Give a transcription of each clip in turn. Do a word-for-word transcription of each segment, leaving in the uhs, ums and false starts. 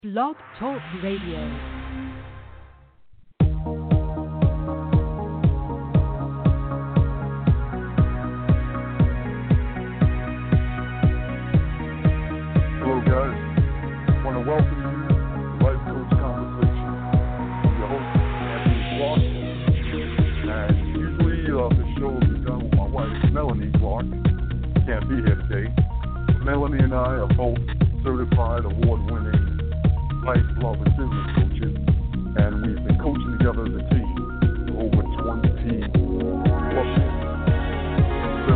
Blog Talk Radio. Melanie and I are both certified, award-winning life, love, and business coaches, and we've been coaching together as a team for over twenty plus years. So,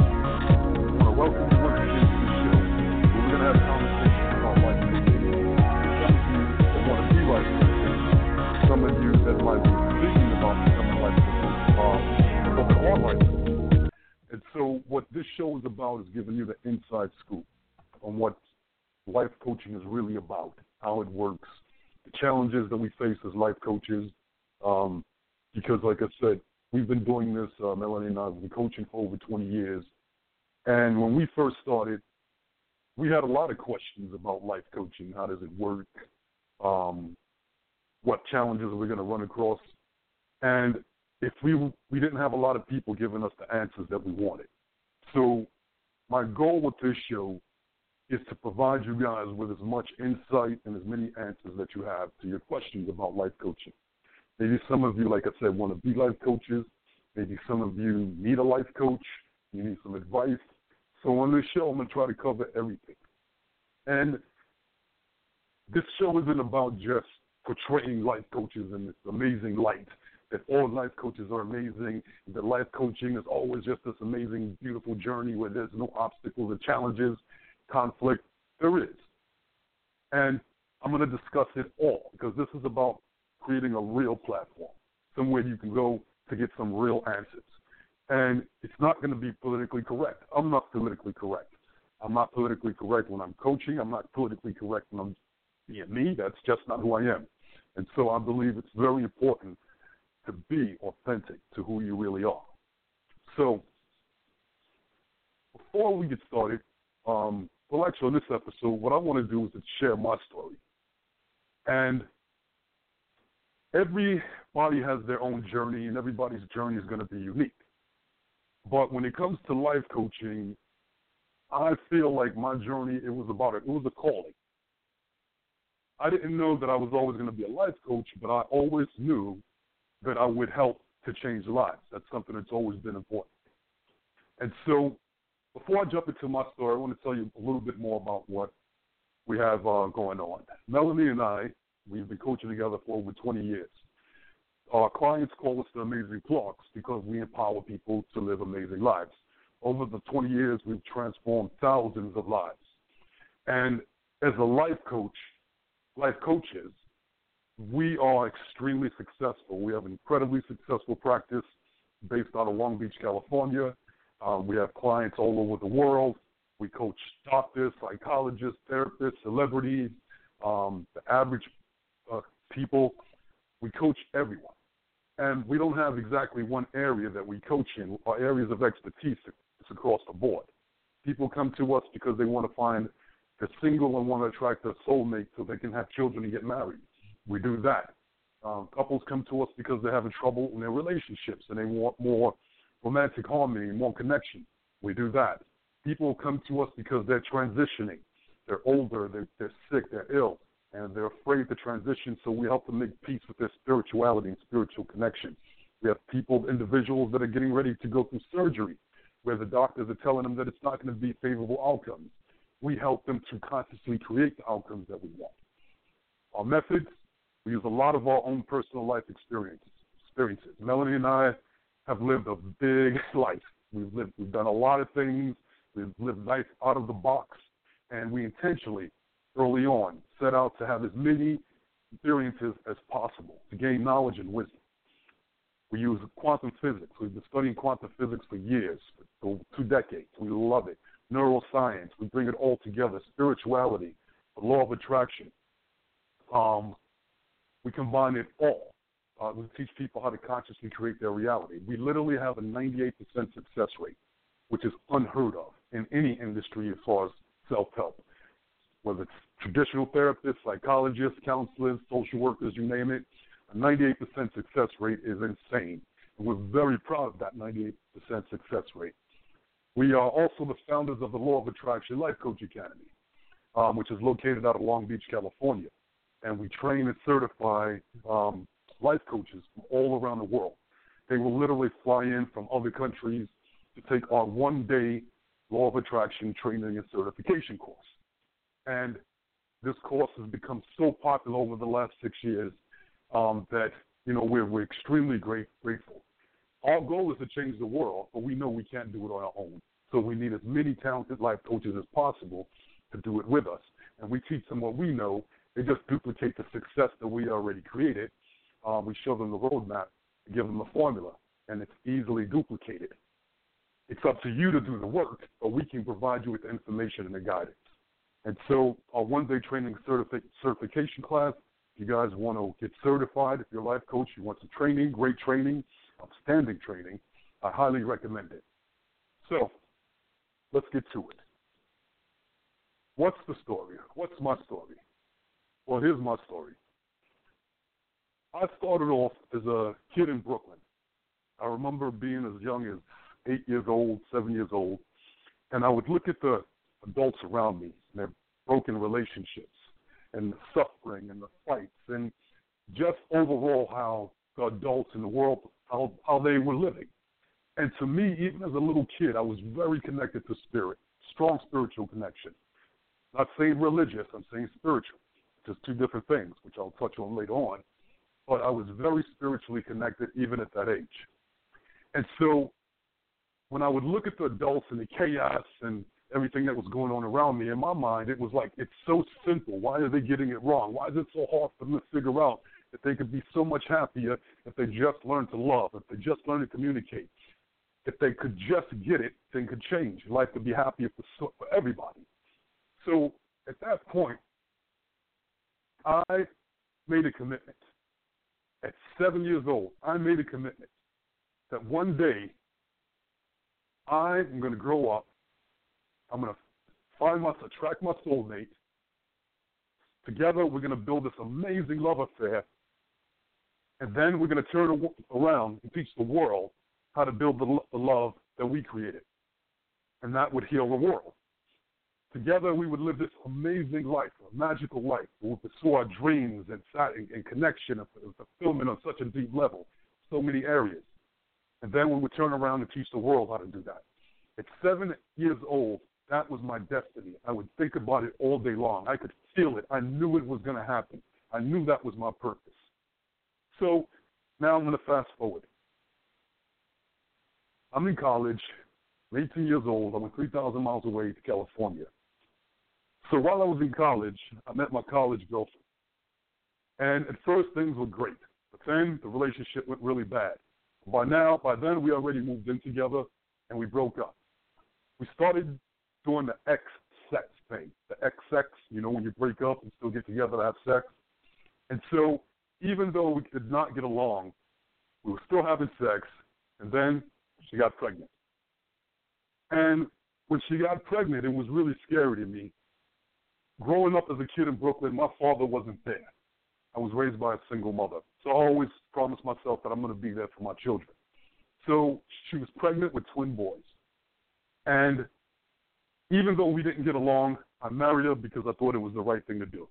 I want to welcome you once again to the show. We're going to have conversations about life coaching. Some of you that want to be life coaches, some of you that might be thinking about becoming life coaches, uh, or are life coaches. And so what this show is about is giving you the inside scoop on what life coaching is really about, how it works, the challenges that we face as life coaches. Um, because, like I said, we've been doing this, uh, Melanie and I have been coaching for over twenty years. And when we first started, we had a lot of questions about life coaching. How does it work? Um, what challenges are we going to run across? And if we we didn't have a lot of people giving us the answers that we wanted. So my goal with this show is to provide you guys with as much insight and as many answers that you have to your questions about life coaching. Maybe some of you, like I said, want to be life coaches. Maybe some of you need a life coach. You need some advice. So on this show, I'm going to try to cover everything. And this show isn't about just portraying life coaches in this amazing light, that all life coaches are amazing, that life coaching is always just this amazing, beautiful journey where there's no obstacles or challenges, conflict. There is. And I'm going to discuss it all because this is about creating a real platform, somewhere you can go to get some real answers. And it's not going to be politically correct. I'm not politically correct. I'm not politically correct when I'm coaching. I'm not politically correct when I'm being me. That's just not who I am. And so I believe it's very important to be authentic to who you really are. So before we get started, um, well, actually, in this episode, what I want to do is to share my story. And everybody has their own journey, and everybody's journey is going to be unique. But when it comes to life coaching, I feel like my journey, it was about it. It was a calling. I didn't know that I was always going to be a life coach, but I always knew that I would help to change lives. That's something that's always been important. And so before I jump into my story, I want to tell you a little bit more about what we have uh, going on. Melanie and I, we've been coaching together for over twenty years. Our clients call us the Amazing Clarks because we empower people to live amazing lives. Over the twenty years, we've transformed thousands of lives. And as a life coach, life coaches, we are extremely successful. We have an incredibly successful practice based out of Long Beach, California. Um, we have clients all over the world. We coach doctors, psychologists, therapists, celebrities, um, the average uh, people. We coach everyone. And we don't have exactly one area that we coach in. Our areas of expertise, it's across the board. People come to us because they want to find the single and want to attract their soulmate so they can have children and get married. We do that. Um, couples come to us because they're having trouble in their relationships and they want more romantic harmony, more connection. We do that. People come to us because they're transitioning. They're older, they're, they're sick, they're ill, and they're afraid to transition, so we help them make peace with their spirituality and spiritual connection. We have people, individuals that are getting ready to go through surgery, where the doctors are telling them that it's not going to be favorable outcomes. We help them to consciously create the outcomes that we want. Our methods, we use a lot of our own personal life experiences. experiences. Melanie and I have lived a big life. We've lived, we've done a lot of things. We've lived life out of the box, and we intentionally, early on, set out to have as many experiences as possible to gain knowledge and wisdom. We use quantum physics. We've been studying quantum physics for years, for two decades. We love it. Neuroscience, we bring it all together. Spirituality, the law of attraction. Um, we combine it all. Uh, we teach people how to consciously create their reality. We literally have a ninety-eight percent success rate, which is unheard of in any industry as far as self-help. whether it's traditional therapists, psychologists, counselors, social workers, you name it. A ninety-eight percent success rate is insane. And we're very proud of that ninety-eight percent success rate. We are also the founders of the Law of Attraction Life Coach Academy, um, which is located out of Long Beach, California. And we train and certify um, life coaches from all around the world. They will literally fly in from other countries to take our one-day Law of Attraction training and certification course. And this course has become so popular over the last six years um, that, you know, we're, we're extremely great, grateful. Our goal is to change the world, but we know we can't do it on our own. So we need as many talented life coaches as possible to do it with us. And we teach them what we know. They just duplicate the success that we already created. Um, we show them the roadmap, give them the formula, and it's easily duplicated. It's up to you to do the work, but we can provide you with the information and the guidance. And so our one-day training certific- certification class, if you guys want to get certified, if you're a life coach, you want some training, great training, outstanding training, I highly recommend it. So let's get to it. What's the story? What's my story? Well, here's my story. I started off as a kid in Brooklyn. I remember being as young as eight years old, seven years old, and I would look at the adults around me and their broken relationships and the suffering and the fights and just overall how the adults in the world, how, how they were living. And to me, even as a little kid, I was very connected to spirit, strong spiritual connection. Not saying religious, I'm saying spiritual, just two different things, which I'll touch on later on. But I was very spiritually connected even at that age. And so when I would look at the adults and the chaos and everything that was going on around me, in my mind, it was like, it's so simple. Why are they getting it wrong? Why is it so hard for them to figure out that they could be so much happier if they just learn to love, if they just learn to communicate? If they could just get it, things could change. Life could be happier for, for everybody. So at that point, I made a commitment. At seven years old, I made a commitment that one day I'm going to grow up, I'm going to find my, attract my soulmate. Together, we're going to build this amazing love affair, and then we're going to turn around and teach the world how to build the, the love that we created, and that would heal the world. Together, we would live this amazing life, a magical life. We would pursue our dreams and, and connection and fulfillment on such a deep level, so many areas. And then we would turn around and teach the world how to do that. At seven years old, that was my destiny. I would think about it all day long. I could feel it. I knew it was going to happen. I knew that was my purpose. So now I'm going to fast forward. I'm in college. I'm eighteen years old. I went three thousand miles away to California. So while I was in college, I met my college girlfriend. And at first, things were great. But then the relationship went really bad. By now, by then, we already moved in together, and we broke up. We started doing the ex-sex thing. The ex-sex, you know, when you break up and still get together to have sex. And so even though we did not get along, we were still having sex, and then she got pregnant. And when she got pregnant, it was really scary to me. Growing up as a kid in Brooklyn, my father wasn't there. I was raised by a single mother. So I always promised myself that I'm going to be there for my children. So she was pregnant with twin boys. And even though we didn't get along, I married her because I thought it was the right thing to do.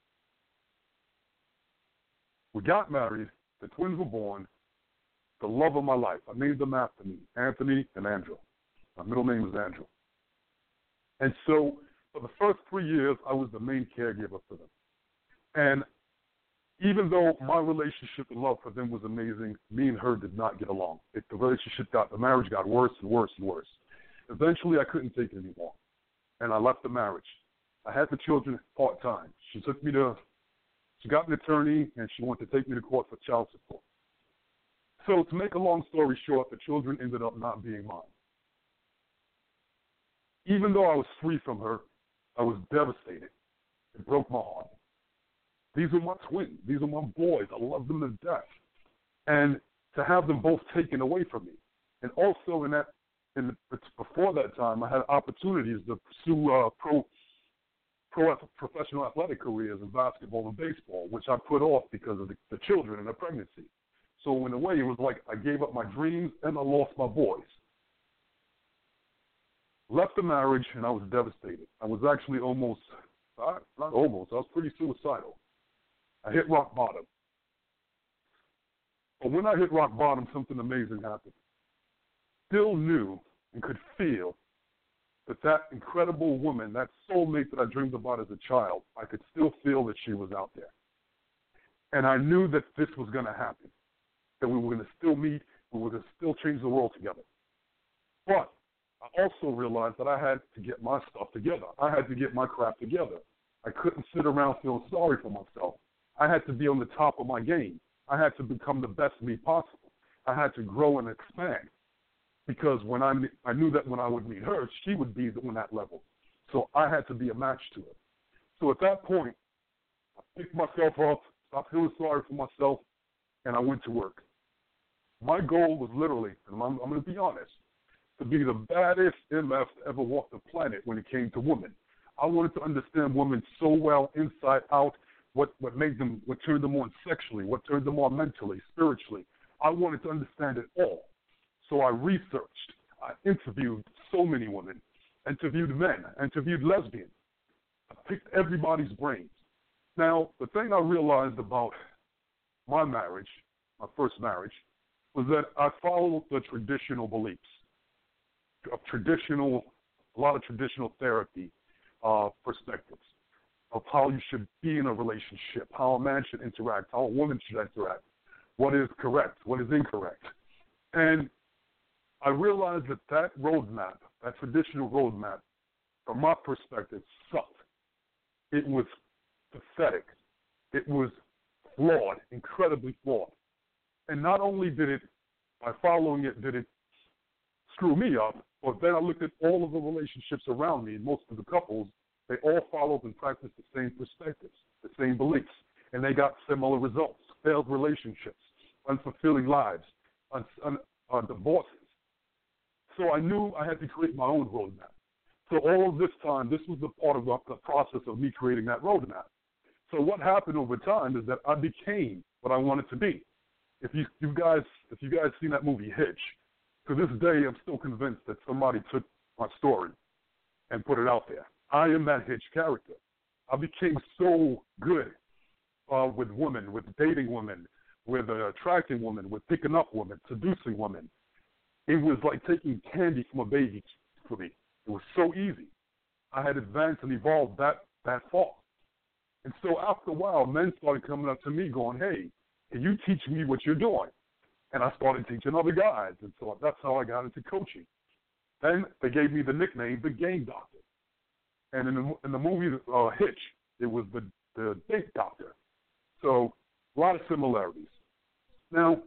We got married. The twins were born. The love of my life. I named them after me, Anthony and Andrew. My middle name is Andrew. And so for the first three years, I was the main caregiver for them. And even though my relationship and love for them was amazing, me and her did not get along. It, the relationship got, the marriage got worse and worse and worse. Eventually, I couldn't take it anymore, and I left the marriage. I had the children part-time. She took me to, she got an attorney, and she wanted to take me to court for child support. So to make a long story short, the children ended up not being mine. Even though I was free from her, I was devastated. It broke my heart. These are my twins. These are my boys. I love them to death. And to have them both taken away from me. And also in that, in the, before that time, I had opportunities to pursue uh, pro pro- professional athletic careers in basketball and baseball, which I put off because of the, the children and the pregnancy. So in a way, it was like I gave up my dreams and I lost my boys. Left the marriage, and I was devastated. I was actually almost, not, not almost, I was pretty suicidal. I hit rock bottom. But when I hit rock bottom, something amazing happened. Still knew and could feel that that incredible woman, that soulmate that I dreamed about as a child, I could still feel that she was out there. And I knew that this was going to happen, that we were going to still meet, we were going to still change the world together. But I also realized that I had to get my stuff together. I had to get my crap together. I couldn't sit around feeling sorry for myself. I had to be on the top of my game. I had to become the best me possible. I had to grow and expand because when I, I knew that when I would meet her, she would be on that level. So I had to be a match to her. So at that point, I picked myself up, stopped feeling sorry for myself, and I went to work. My goal was literally, and I'm, I'm going to be honest, to be the baddest M F to ever walk the planet when it came to women. I wanted to understand women so well, inside out, what, what made them, what turned them on sexually, what turned them on mentally, spiritually. I wanted to understand it all. So I researched, I interviewed so many women, interviewed men, interviewed lesbians. I picked everybody's brains. Now, the thing I realized about my marriage, my first marriage, was that I followed the traditional beliefs of traditional, a lot of traditional therapy uh, perspectives of how you should be in a relationship, how a man should interact, how a woman should interact, what is correct, what is incorrect. And I realized that that roadmap, that traditional roadmap, from my perspective, sucked. It was pathetic. It was flawed, incredibly flawed. And not only did it, by following it, did it screw me up, but then I looked at all of the relationships around me, and most of the couples, they all followed and practiced the same perspectives, the same beliefs, and they got similar results: failed relationships, unfulfilling lives, un, un, uh, divorces. So I knew I had to create my own roadmap. So all of this time, this was the part of the process of me creating that roadmap. So what happened over time is that I became what I wanted to be. If you, you guys, if you guys seen that movie Hitch, to this day, I'm still convinced that somebody took my story and put it out there. I am that Hitch character. I became so good uh, with women, with dating women, with uh, attracting women, with picking up women, seducing women. It was like taking candy from a baby for me. It was so easy. I had advanced and evolved that, that far. And so after a while, men started coming up to me going, hey, can you teach me what you're doing? And I started teaching other guys. And so that's how I got into coaching. Then they gave me the nickname, the Game Doctor. And in the, in the movie uh, Hitch, it was the, the Date Doctor. So a lot of similarities. Now,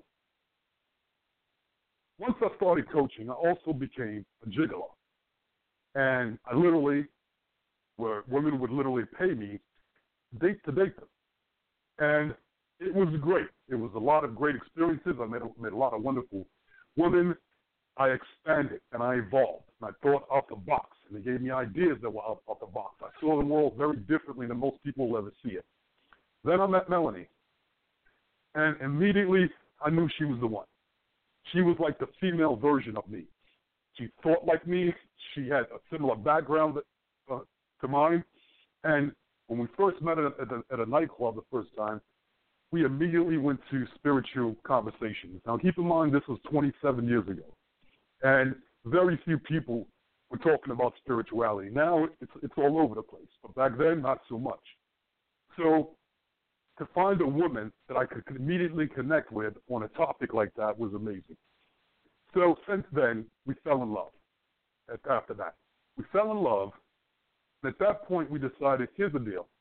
once I started coaching, I also became a gigolo. And I literally, where women would literally pay me date to date them. And it was great. It was a lot of great experiences. I met, met a lot of wonderful women. I expanded and I evolved. And I thought out the box. And they gave me ideas that were out, out the box. I saw the world very differently than most people will ever see it. Then I met Melanie. And immediately I knew she was the one. She was like the female version of me. She thought like me. She had a similar background uh, to mine. And when we first met at a, at a nightclub the first time, we immediately went to spiritual conversations. Now, keep in mind, this was twenty-seven years ago. And very few people were talking about spirituality. Now it's, it's all over the place. But back then, not so much. So to find a woman that I could immediately connect with on a topic like that was amazing. So since then, we fell in love after that. We fell in love, and at that point, we decided, here's the deal.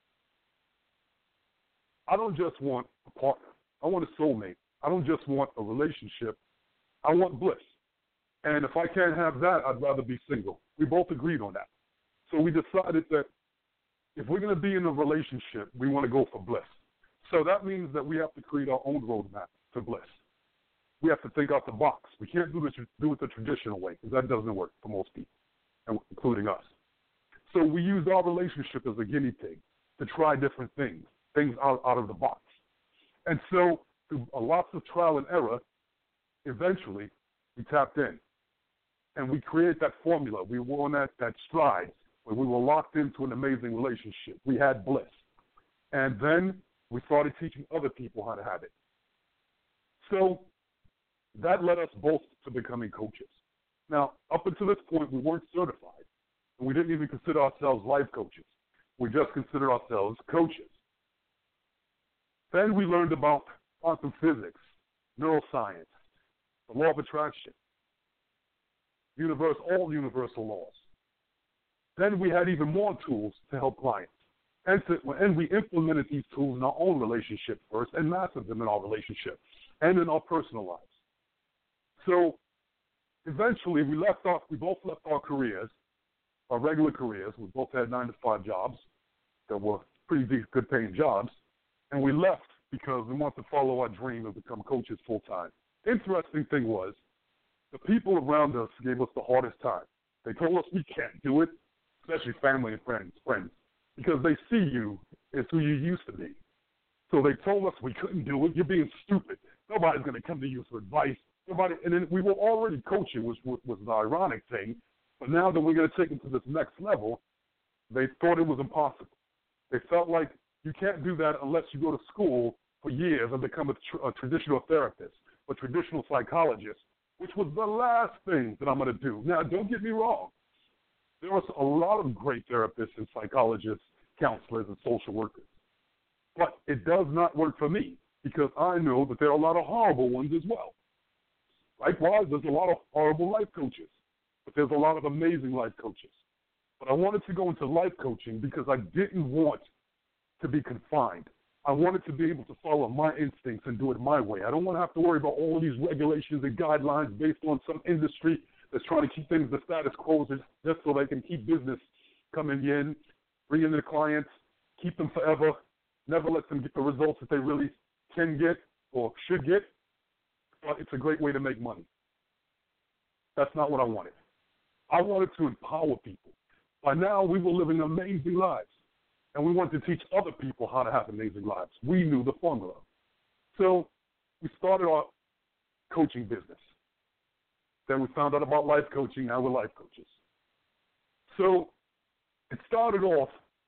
I don't just want a partner. I want a soulmate. I don't just want a relationship. I want bliss. And if I can't have that, I'd rather be single. We both agreed on that. So we decided that if we're going to be in a relationship, we want to go for bliss. So that means that we have to create our own roadmap to bliss. We have to think out the box. We can't do, this, do it the traditional way because that doesn't work for most people, including us. So we used our relationship as a guinea pig to try different things, things out, out of the box. And so through lots of trial and error, eventually we tapped in. And we created that formula. We were on that, that stride where we were locked into an amazing relationship. We had bliss. And then we started teaching other people how to have it. So that led us both to becoming coaches. Now, up until this point, we weren't certified, and we didn't even consider ourselves life coaches. We just considered ourselves coaches. Then we learned about quantum physics, neuroscience, the law of attraction, universe, all universal laws. Then we had even more tools to help clients. And, to, and we implemented these tools in our own relationship first and mastered them in our relationship and in our personal lives. So eventually we left off, we both left our careers, our regular careers. We both had nine to five jobs that were pretty good paying jobs. And we left because we wanted to follow our dream of become coaches full time. Interesting thing was, the people around us gave us the hardest time. They told us we can't do it, especially family and friends, friends, because they see you as who you used to be. So they told us we couldn't do it. You're being stupid. Nobody's going to come to you for advice. Nobody, and then we were already coaching, which was, was the ironic thing. But now that we're going to take it to this next level, they thought it was impossible. They felt like you can't do that unless you go to school for years and become a, tr- a traditional therapist, a traditional psychologist, which was the last thing that I'm going to do. Now, don't get me wrong. There are a lot of great therapists and psychologists, counselors, and social workers. But it does not work for me because I know that there are a lot of horrible ones as well. Likewise, there's a lot of horrible life coaches, but there's a lot of amazing life coaches. But I wanted to go into life coaching because I didn't want to be confined. I wanted to be able to follow my instincts and do it my way. I don't want to have to worry about all these regulations and guidelines based on some industry that's trying to keep things the status quo just so they can keep business coming in, bring in their clients, keep them forever, never let them get the results that they really can get or should get. But it's a great way to make money. That's not what I wanted. I wanted to empower people. By now, we were living amazing lives, and we wanted to teach other people how to have amazing lives. We knew the formula. So we started our coaching business. Then we found out about life coaching. Now we're life coaches. So it started off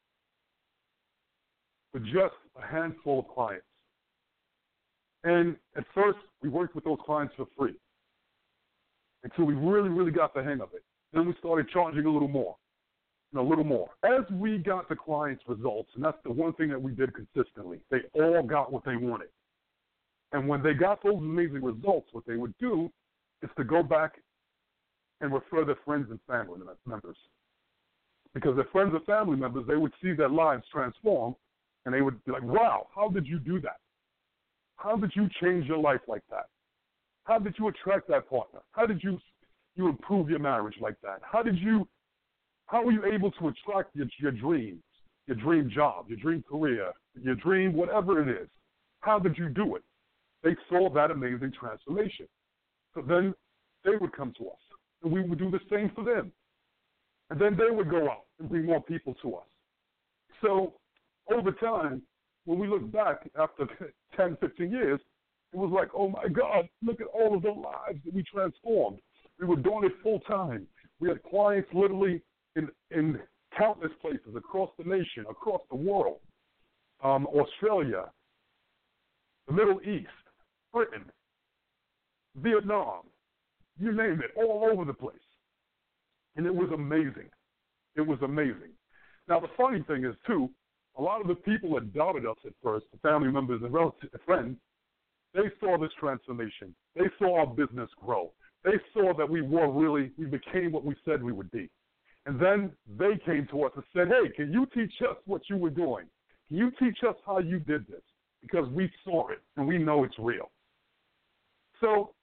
with just a handful of clients. And at first, we worked with those clients for free until we really, really got the hang of it. Then we started charging a little more, and a little more. As we got the clients' results, and that's the one thing that we did consistently, they all got what they wanted. And when they got those amazing results, what they would do is to go back and refer their friends and family members. Because their friends and family members, they would see their lives transform, and they would be like, wow, how did you do that? How did you change your life like that? How did you attract that partner? How did you you improve your marriage like that? How did you, how were you able to attract your, your dreams, your dream job, your dream career, your dream, whatever it is? How did you do it? They saw that amazing transformation. So then they would come to us, and we would do the same for them. And then they would go out and bring more people to us. So over time, when we look back after ten, fifteen years, it was like, oh, my God, look at all of the lives that we transformed. We were doing it full time. We had clients literally in, in countless places across the nation, across the world, um, Australia, the Middle East, Britain, Vietnam, you name it, all over the place. And it was amazing. It was amazing. Now, the funny thing is, too, a lot of the people that doubted us at first, the family members and relatives, friends, they saw this transformation. They saw our business grow. They saw that we were really, we became what we said we would be. And then they came to us and said, hey, can you teach us what you were doing? Can you teach us how you did this? Because we saw it and we know it's real. So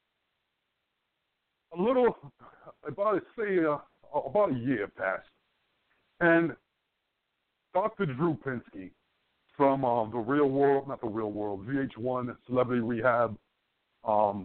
a little, about, say, uh, about a year passed. And Doctor Drew Pinsky from uh, The Real World, not The Real World, V H one, Celebrity Rehab, um,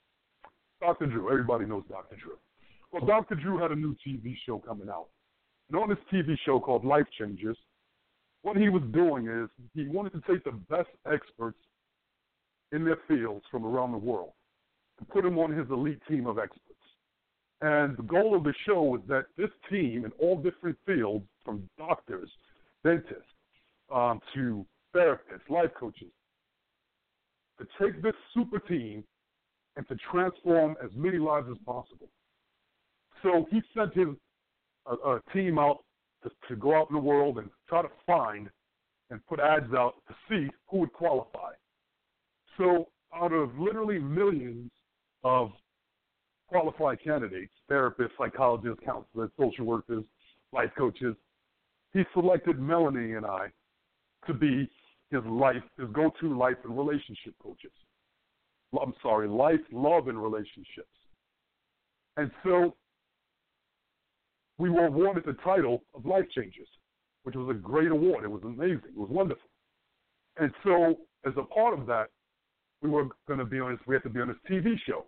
Doctor Drew, everybody knows Doctor Drew. Well, Doctor Drew had a new T V show coming out, And on this T V show called Life Changers, what he was doing is he wanted to take the best experts in their fields from around the world and put them on his elite team of experts. And the goal of the show was that this team in all different fields, from doctors, dentists, um, to therapists, life coaches, to take this super team and to transform as many lives as possible. So he sent his a, a team out to, to go out in the world and try to find and put ads out to see who would qualify. So out of literally millions of qualified candidates, therapists, psychologists, counselors, social workers, life coaches, he selected Melanie and I to be his life, his go-to life and relationship coaches. I'm sorry, life, love, and relationships. And so we were awarded the title of Life Changers, which was a great award. It was amazing. It was wonderful. And so as a part of that, we were going to be on this, we had to be on this T V show.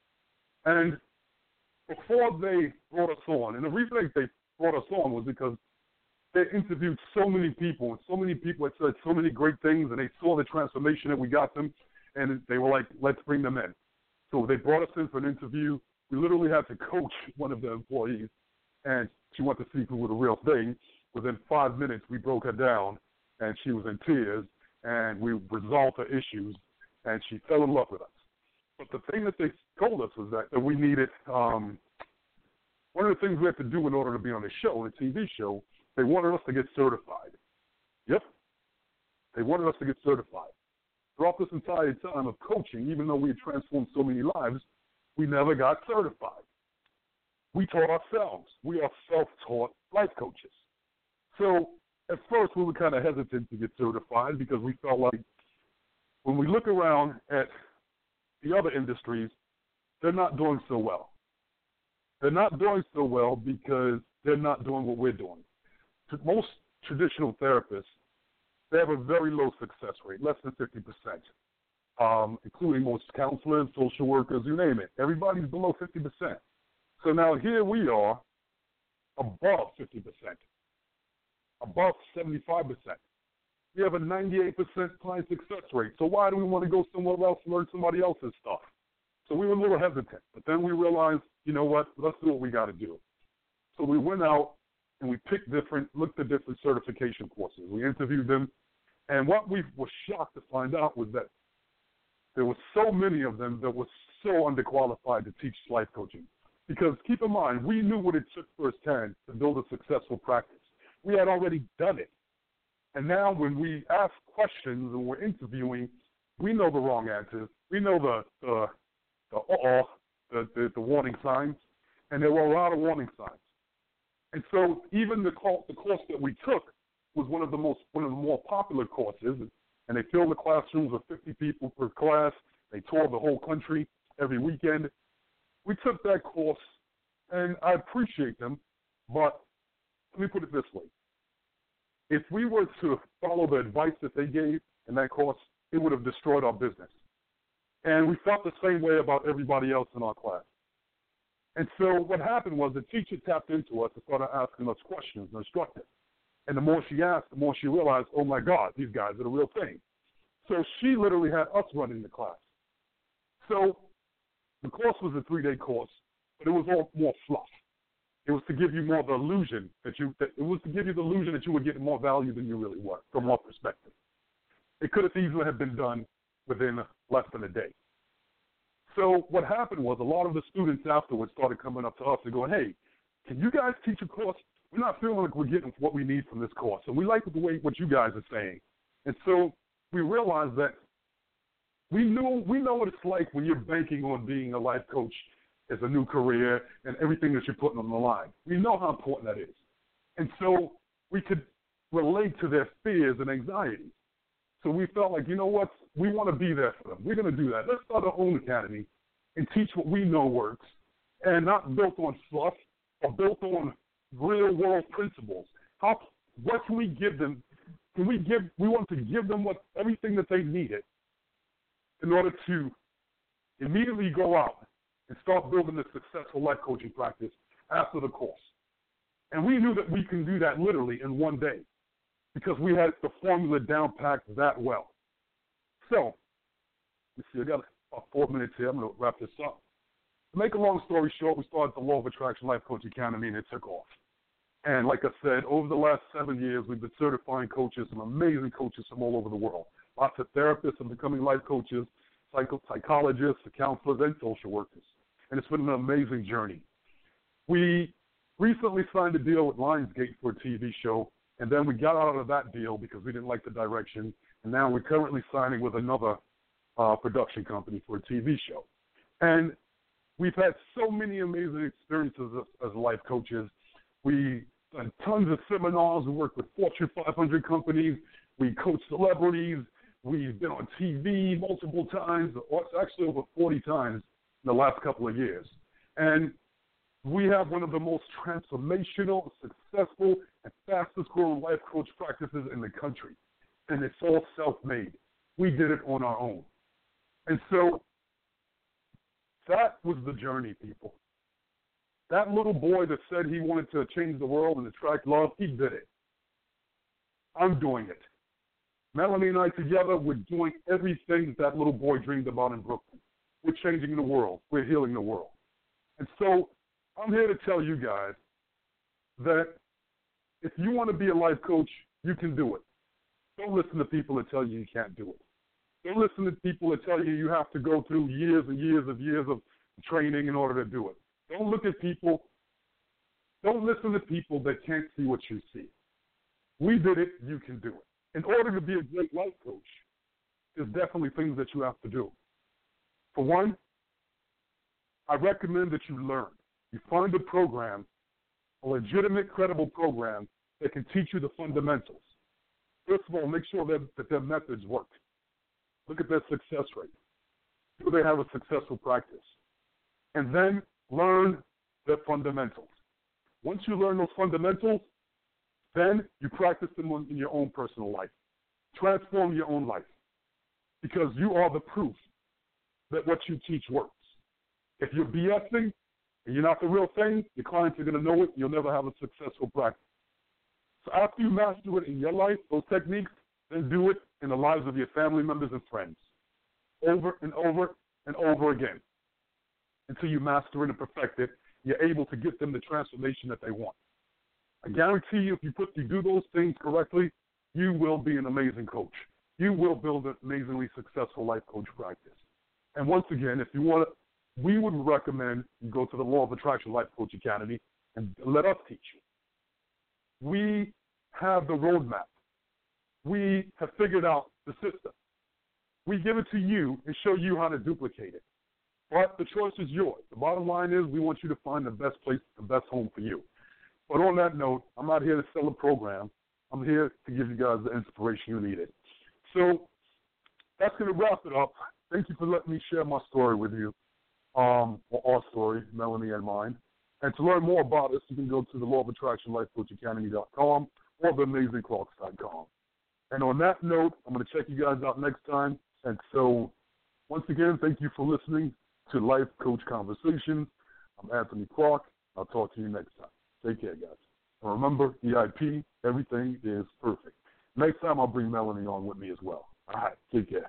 And before they brought us on, and the reason they brought us on was because they interviewed so many people, and so many people had said so many great things, and they saw the transformation that we got them, and they were like, let's bring them in. So they brought us in for an interview. We literally had to coach one of the employees, and she wanted to see if we were the real thing. Within five minutes, we broke her down, and she was in tears, and we resolved her issues, and she fell in love with us. But the thing that they told us was that, that we needed, um, one of the things we had to do in order to be on the show, the T V show, they wanted us to get certified. Yep. They wanted us to get certified. Throughout this entire time of coaching, even though we had transformed so many lives, we never got certified. We taught ourselves. We are self-taught life coaches. So at first we were kind of hesitant to get certified because we felt like when we look around at the other industries, they're not doing so well. They're not doing so well because they're not doing what we're doing. Most traditional therapists, they have a very low success rate, less than fifty percent, um, including most counselors, social workers, you name it. Everybody's below fifty percent. So now here we are above fifty percent, above seventy-five percent. We have a ninety-eight percent client success rate. So why do we want to go somewhere else and learn somebody else's stuff? So we were a little hesitant. But then we realized, you know what, let's do what we got to do. So we went out and we picked different, looked at different certification courses. We interviewed them. And what we were shocked to find out was that there were so many of them that were so underqualified to teach life coaching. Because keep in mind, we knew what it took firsthand to build a successful practice. We had already done it. And now when we ask questions and we're interviewing, we know the wrong answers. We know the the the uh-oh, the, the, the warning signs, and there were a lot of warning signs. And so even the course, the course that we took was one of the most one of the more popular courses, and they filled the classrooms with fifty people per class. They toured the whole country every weekend. We took that course, and I appreciate them, but let me put it this way. If we were to follow the advice that they gave in that course, it would have destroyed our business. And we felt the same way about everybody else in our class. And so what happened was the teacher tapped into us and started asking us questions and instructed. And the more she asked, the more she realized, oh, my God, these guys are the real thing. So she literally had us running the class. So the course was a three-day course, but it was all more fluff. It was to give you more of the illusion that you, that it was to give you the illusion that you were getting more value than you really were from our perspective. It could have easily have been done within less than a day. So what happened was a lot of the students afterwards started coming up to us and going, hey, can you guys teach a course? We're not feeling like we're getting what we need from this course, and we like the way what you guys are saying. And so we realized that we knew we know what it's like when you're banking on being a life coach as a new career and everything that you're putting on the line. We know how important that is. And so we could relate to their fears and anxieties. So we felt like, you know what, we want to be there for them. We're going to do that. Let's start our own academy and teach what we know works, and not built on fluff or built on real-world principles. How, what can we give them? Can we give? We want to give them what everything that they needed in order to immediately go out and start building a successful life coaching practice after the course. And we knew that we can do that literally in one day because we had the formula down packed that well. So, let's see, I got about four minutes here. I'm going to wrap this up. To make a long story short, we started the Law of Attraction Life Coach Academy, and it took off. And like I said, over the last seven years, we've been certifying coaches, some amazing coaches from all over the world. Lots of therapists and becoming life coaches, psycho- psychologists, counselors, and social workers. And it's been an amazing journey. We recently signed a deal with Lionsgate for a T V show, and then we got out of that deal because we didn't like the direction. And now we're currently signing with another uh, production company for a T V show. And we've had so many amazing experiences as, as life coaches. We done tons of seminars. We work with Fortune five hundred companies. We coach celebrities. We've been on T V multiple times, or actually over forty times in the last couple of years. And we have one of the most transformational, successful, and fastest growing life coach practices in the country. And it's all self-made. We did it on our own. And so that was the journey, people. That little boy that said he wanted to change the world and attract love, he did it. I'm doing it. Melanie and I together, we're doing everything that little boy dreamed about in Brooklyn. We're changing the world. We're healing the world. And so I'm here to tell you guys that if you want to be a life coach, you can do it. Don't listen to people that tell you you can't do it. Don't listen to people that tell you you have to go through years and years of years of training in order to do it. Don't look at people. Don't listen to people that can't see what you see. We did it. You can do it. In order to be a great life coach, there's definitely things that you have to do. For one, I recommend that you learn. You find a program, a legitimate, credible program that can teach you the fundamentals. First of all, make sure that, that their methods work. Look at their success rate. Do they have a successful practice? And then learn their fundamentals. Once you learn those fundamentals, then you practice them in your own personal life. Transform your own life, because you are the proof that what you teach works. If you're BSing and you're not the real thing, your clients are going to know it. You'll never have a successful practice. So after you master it in your life, those techniques, then do it in the lives of your family members and friends, over and over and over again, until you master it and perfect it. You're able to get them the transformation that they want. I guarantee you, if you put you do those things correctly, you will be an amazing coach. You will build an amazingly successful life coach practice. And once again, if you want to, we would recommend you go to the Law of Attraction Life Coach Academy and let us teach you. We have the roadmap. We have figured out the system. We give it to you and show you how to duplicate it. But the choice is yours. The bottom line is we want you to find the best place, the best home for you. But on that note, I'm not here to sell a program. I'm here to give you guys the inspiration you needed. So that's going to wrap it up. Thank you for letting me share my story with you, um, or our story, Melanie and mine. And to learn more about us, you can go to the Law of Attraction Life Coach Academy dot com or the amazing clarks dot com. And on that note, I'm going to check you guys out next time. And so, once again, thank you for listening to Life Coach Conversations. I'm Anthony Clark. I'll talk to you next time. Take care, guys. And remember, E I P, everything is perfect. Next time, I'll bring Melanie on with me as well. All right, take care.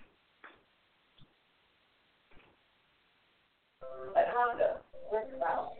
But how to work it out.